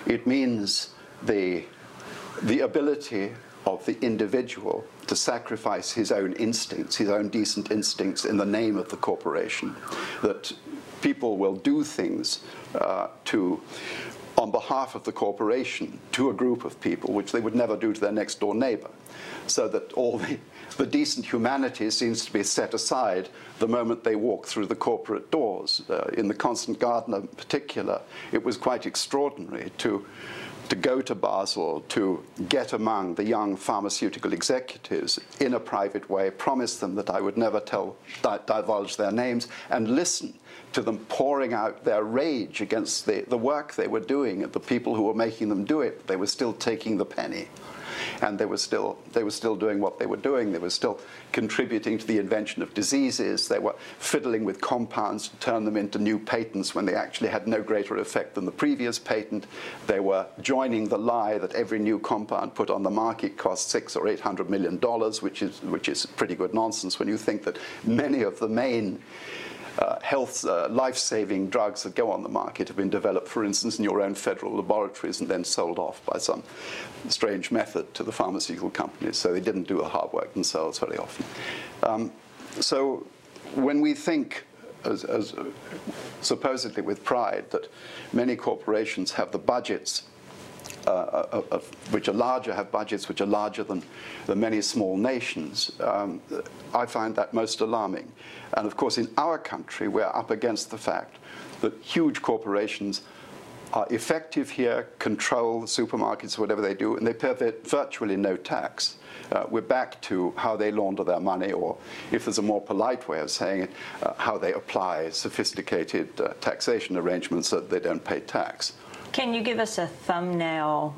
It means the, the ability of the individual to sacrifice his own instincts, his own decent instincts in the name of the corporation, that people will do things uh, to, on behalf of the corporation, to a group of people, which they would never do to their next door neighbor, so that all the, the decent humanity seems to be set aside the moment they walk through the corporate doors. Uh, in the Constant Gardener in particular, it was quite extraordinary to to go to Basel, to get among the young pharmaceutical executives in a private way, promise them that I would never tell, di- divulge their names, and listen to them pouring out their rage against the, the work they were doing and the people who were making them do it. They were still taking the penny. And they were still they were still doing what they were doing. They were still contributing to the invention of diseases. They were fiddling with compounds to turn them into new patents when they actually had no greater effect than the previous patent. They were joining the lie that every new compound put on the market costs six or eight hundred million dollars, which is which is pretty good nonsense when you think that many of the main Uh, health, uh, life-saving drugs that go on the market have been developed, for instance, in your own federal laboratories and then sold off by some strange method to the pharmaceutical companies. So they didn't do the hard work themselves very often. Um, so when we think, as, as uh, supposedly with pride, that many corporations have the budgets Uh, of, of, which are larger, have budgets which are larger than, than many small nations, um, I find that most alarming. And of course, in our country, we're up against the fact that huge corporations are effective here, control the supermarkets, whatever they do, and they pay virtually no tax. Uh, we're back to how they launder their money, or if there's a more polite way of saying it, uh, how they apply sophisticated uh, taxation arrangements so that they don't pay tax. Can you give us a thumbnail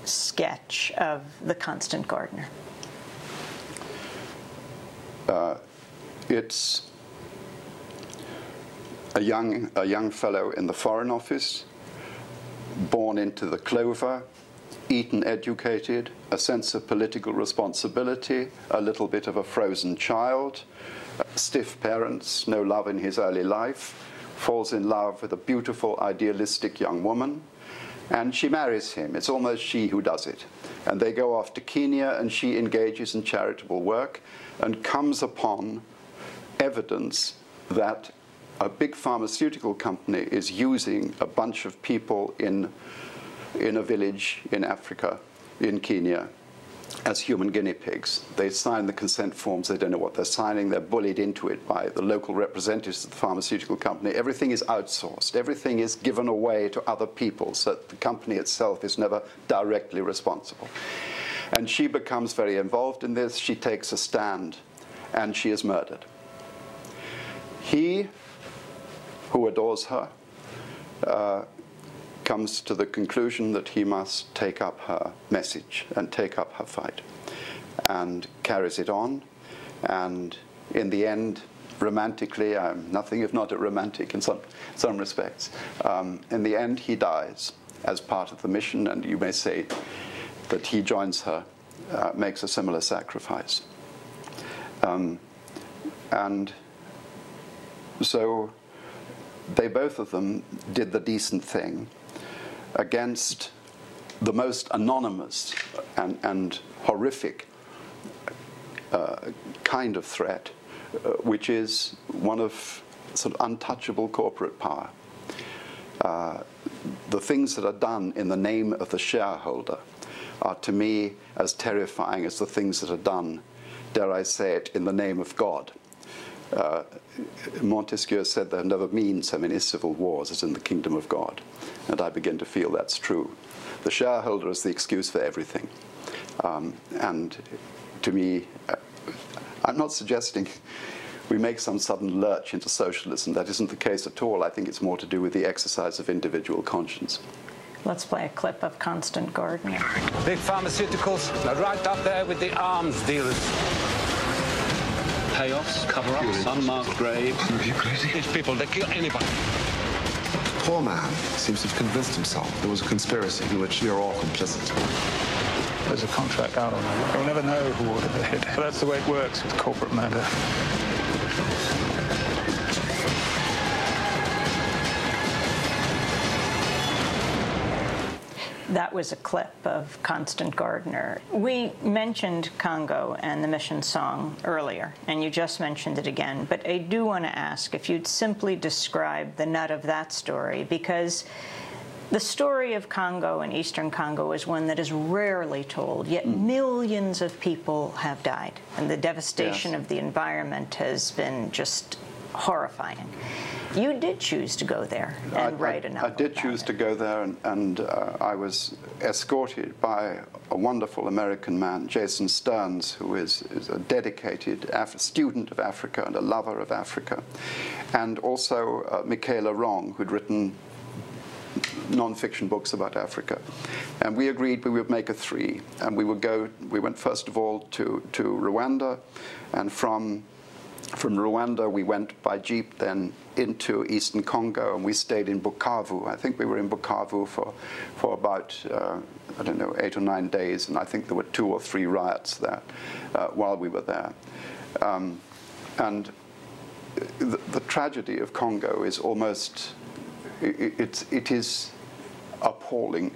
sketch of the Constant Gardener? Uh, it's a young, a young fellow in the Foreign Office, born into the clover, Eton educated, a sense of political responsibility, a little bit of a frozen child, stiff parents, no love in his early life, falls in love with a beautiful, idealistic young woman, and she marries him. It's almost she who does it. And they go off to Kenya, and she engages in charitable work and comes upon evidence that a big pharmaceutical company is using a bunch of people in, in a village in Africa, in Kenya, as human guinea pigs. They sign the consent forms, they don't know what they're signing, they're bullied into it by the local representatives of the pharmaceutical company. Everything is outsourced, everything is given away to other people, so that the company itself is never directly responsible. And she becomes very involved in this, she takes a stand, and she is murdered. He, who adores her, uh, comes to the conclusion that he must take up her message and take up her fight, and carries it on. And in the end, romantically, I'm nothing if not a romantic in some, some respects, um, in the end he dies as part of the mission, and you may say that he joins her, uh, makes a similar sacrifice. Um, and so they both of them did the decent thing against the most anonymous and, and horrific uh, kind of threat, uh, which is one of sort of untouchable corporate power. Uh, the things that are done in the name of the shareholder are, to me, as terrifying as the things that are done, dare I say it, in the name of God. Uh, Montesquieu said there have never been so many civil wars as in the kingdom of God, and I begin to feel that's true. The shareholder is the excuse for everything, um, and to me, uh, I'm not suggesting we make some sudden lurch into socialism. That isn't the case at all. I think it's more to do with the exercise of individual conscience. Let's play a clip of Constant Gardener. Big pharmaceuticals are right up there with the arms dealers. Payoffs, cover-ups, unmarked graves. Are you crazy? These people, they kill anybody. The poor man seems to have convinced himself there was a conspiracy in which you're all complicit. There's a contract out on that. You'll never know who ordered the hit. But that's the way it works with corporate murder. That was a clip of Constant Gardener. We mentioned Congo and the Mission Song earlier, and you just mentioned it again, but I do want to ask if you'd simply describe the nut of that story, because the story of Congo and Eastern Congo is one that is rarely told, yet mm. millions of people have died, and the devastation yes. of the environment has been just horrifying. You did choose to go there and I, write a novel. I did choose it. to go there, and, and uh, I was escorted by a wonderful American man, Jason Stearns, who is, is a dedicated Af- student of Africa and a lover of Africa, and also uh, Michaela Wrong, who'd written non-fiction books about Africa. And we agreed we would make a three, and we would go. We went first of all to, to Rwanda, and from From Rwanda, we went by jeep then into Eastern Congo, and we stayed in Bukavu. I think we were in Bukavu for, for about, uh, I don't know, eight or nine days, and I think there were two or three riots there uh, while we were there. Um, and the, the tragedy of Congo is almost, it, it, it is appalling.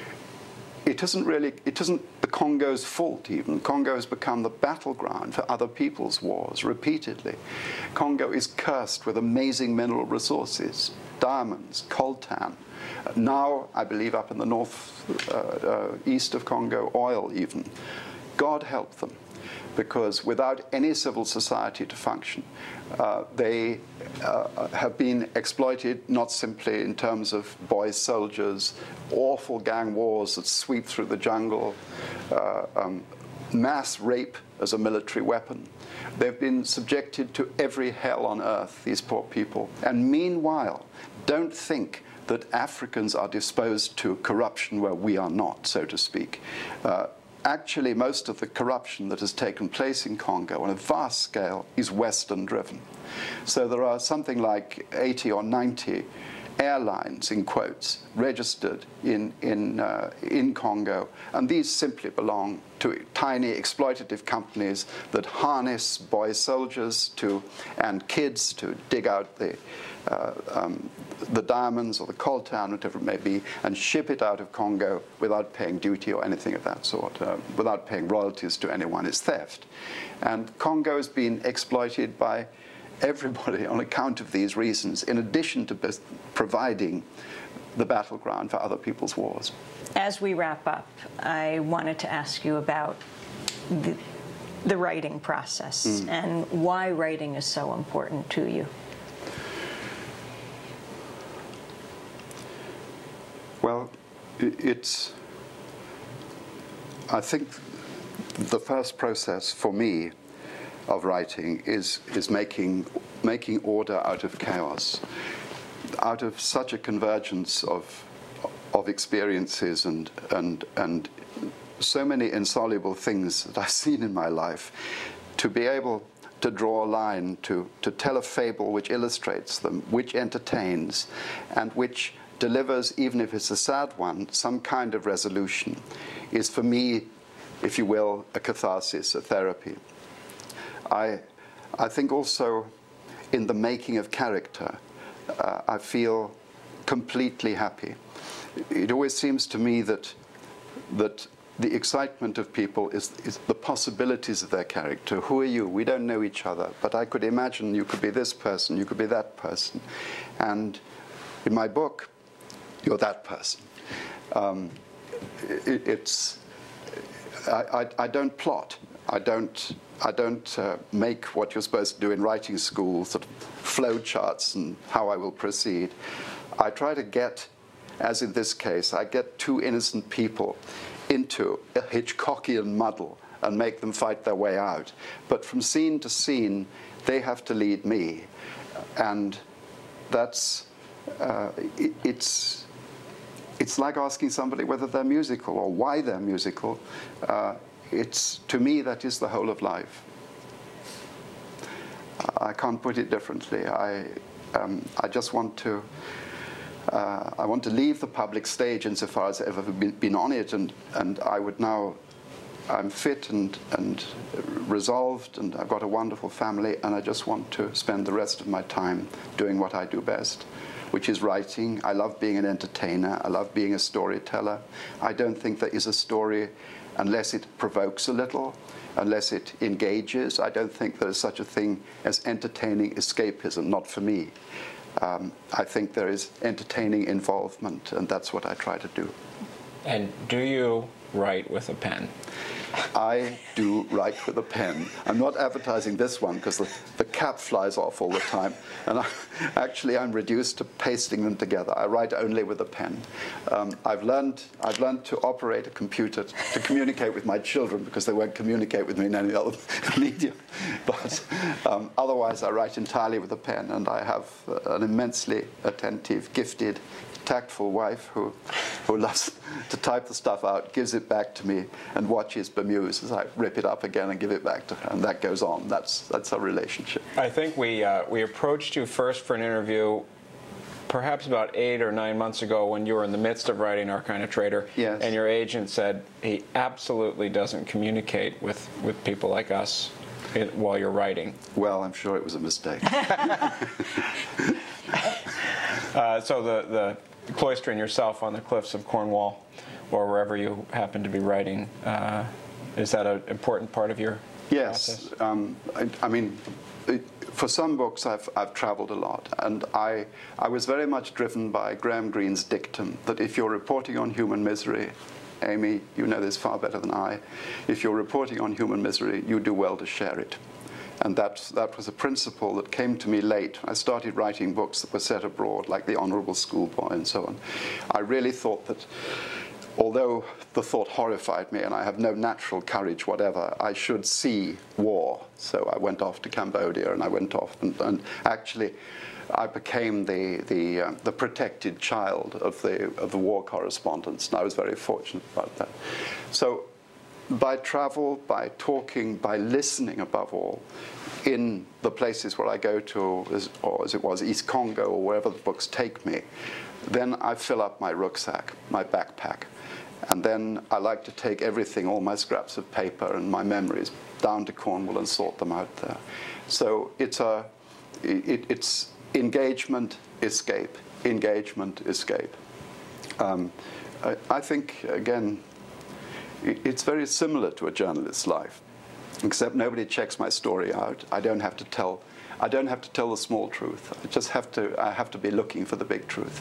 It isn't really, it isn't the Congo's fault even. Congo has become the battleground for other people's wars repeatedly. Congo is cursed with amazing mineral resources, diamonds, coltan. Now, I believe up in the north, uh, uh, east of Congo, oil even. God help them, because without any civil society to function, uh, they uh, have been exploited not simply in terms of boy soldiers, awful gang wars that sweep through the jungle, uh, um, mass rape as a military weapon. They've been subjected to every hell on earth, these poor people. And meanwhile, don't think that Africans are disposed to corruption where we are not, so to speak. Uh, Actually, most of the corruption that has taken place in Congo on a vast scale is Western-driven. So there are something like eighty or ninety airlines, in quotes, registered in, in, uh, in Congo, and these simply belong to tiny exploitative companies that harness boy soldiers to, and kids to dig out the, uh, um, the diamonds or the coltan, whatever it may be, and ship it out of Congo without paying duty or anything of that sort, uh, without paying royalties to anyone. It's theft. And Congo has been exploited by everybody on account of these reasons, in addition to providing the battleground for other people's wars. As we wrap up, I wanted to ask you about the, the writing process mm. and why writing is so important to you. Well, it's, I think the first process for me of writing is is making making order out of chaos, out of such a convergence of of experiences and and and so many insoluble things that I've seen in my life, to be able to draw a line, to to tell a fable which illustrates them, which entertains, and which delivers, even if it's a sad one, some kind of resolution, is for me, if you will, a catharsis, a therapy. I, I think also in the making of character, uh, I feel completely happy. It always seems to me that that the excitement of people is, is the possibilities of their character. Who are you? We don't know each other, but I could imagine you could be this person, you could be that person. And in my book, you're that person. Um, it, it's, I, I, I don't plot. I don't, I don't uh, make what you're supposed to do in writing school, sort of flow charts and how I will proceed. I try to get, as in this case, I get two innocent people into a Hitchcockian muddle and make them fight their way out. But from scene to scene, they have to lead me. And that's, uh, it, it's, it's like asking somebody whether they're musical or why they're musical. Uh, It's, to me, that is the whole of life. I can't put it differently. I, um, I just want to, uh, I want to leave the public stage insofar as I've ever been, been on it, and, and I would now I'm fit and, and resolved, and I've got a wonderful family, and I just want to spend the rest of my time doing what I do best, which is writing. I love being an entertainer. I love being a storyteller. I don't think there is a story unless it provokes a little, unless it engages. I don't think there is such a thing as entertaining escapism, not for me. Um, I think there is entertaining involvement, and that's what I try to do. And do you write with a pen? I do write with a pen. I'm not advertising this one because the, the cap flies off all the time. And I, actually, I'm reduced to pasting them together. I write only with a pen. Um, I've learned, I've learned to operate a computer to, to communicate with my children because they won't communicate with me in any other medium. But um, otherwise, I write entirely with a pen. And I have uh, an immensely attentive, gifted, tactful wife who, who loves to type the stuff out, gives it back to me, and watches bemuse as I rip it up again and give it back to her, and that goes on. That's that's our relationship. I think we uh, we approached you first for an interview perhaps about eight or nine months ago when you were in the midst of writing Our Kind of Traitor, yes. And your agent said he absolutely doesn't communicate with, with people like us in, while you're writing. Well, I'm sure it was a mistake. uh, so the, the cloistering yourself on the cliffs of Cornwall or wherever you happen to be writing, uh, is that an important part of your yes. process? Um, I, I mean, it, for some books I've, I've traveled a lot, and I, I was very much driven by Graham Greene's dictum that if you're reporting on human misery, Amy, you know this far better than I, if you're reporting on human misery, you do well to share it. And that, that was a principle that came to me late. I started writing books that were set abroad, like The Honourable Schoolboy and so on. I really thought that, although the thought horrified me and I have no natural courage whatever, I should see war. So I went off to Cambodia and I went off and, and actually I became the, the, uh, the protected child of the, of the war correspondents, and I was very fortunate about that. So by travel, by talking, by listening above all, in the places where I go to, as, or as it was, East Congo, or wherever the books take me, then I fill up my rucksack, my backpack. And then I like to take everything, all my scraps of paper and my memories, down to Cornwall and sort them out there. So it's, a, it, it's engagement, escape, engagement, escape. Um, I, I think, again, it's very similar to a journalist's life, except nobody checks my story out. I don't have to tell. I don't have to tell the small truth. I just have to. I have to be looking for the big truth.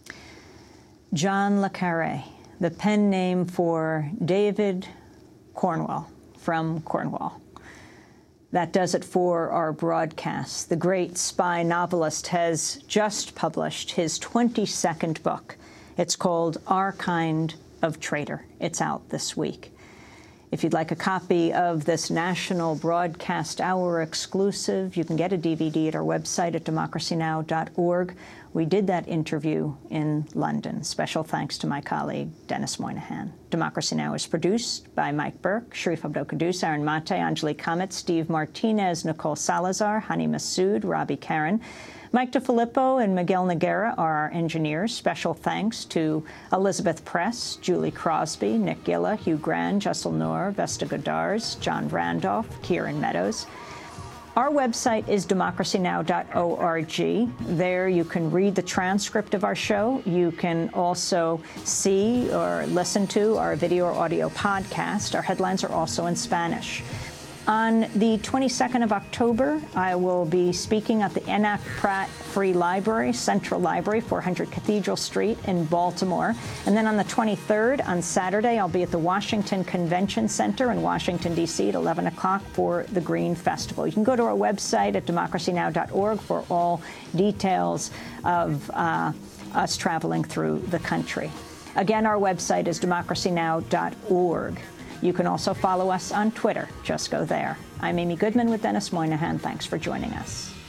John le Carré, the pen name for David Cornwell from Cornwall. That does it for our broadcast. The great spy novelist has just published his twenty-second book. It's called Our Kind of Traitor. It's out this week. If you'd like a copy of this National Broadcast Hour exclusive, you can get a D V D at our website at democracy now dot org. We did that interview in London. Special thanks to my colleague, Dennis Moynihan. Democracy Now! Is produced by Mike Burke, Sharif Abdel-Quddus, Aaron Mate, Anjali Kamet, Steve Martinez, Nicole Salazar, Hani Massoud, Robbie Karen. Mike DeFilippo and Miguel Noguera are our engineers. Special thanks to Elizabeth Press, Julie Crosby, Nick Gilla, Hugh Grand, Jessel Noor, Vesta Godars, John Randolph, Kieran Meadows. Our website is democracy now dot org. There you can read the transcript of our show. You can also see or listen to our video or audio podcast. Our headlines are also in Spanish. On the twenty-second of October, I will be speaking at the Enoch Pratt Free Library, Central Library, four hundred Cathedral Street in Baltimore. And then on the twenty-third, on Saturday, I'll be at the Washington Convention Center in Washington, D C at eleven o'clock for the Green Festival. You can go to our website at democracy now dot org for all details of uh, us traveling through the country. Again, our website is democracy now dot org. You can also follow us on Twitter. Just go there. I'm Amy Goodman with Dennis Moynihan. Thanks for joining us.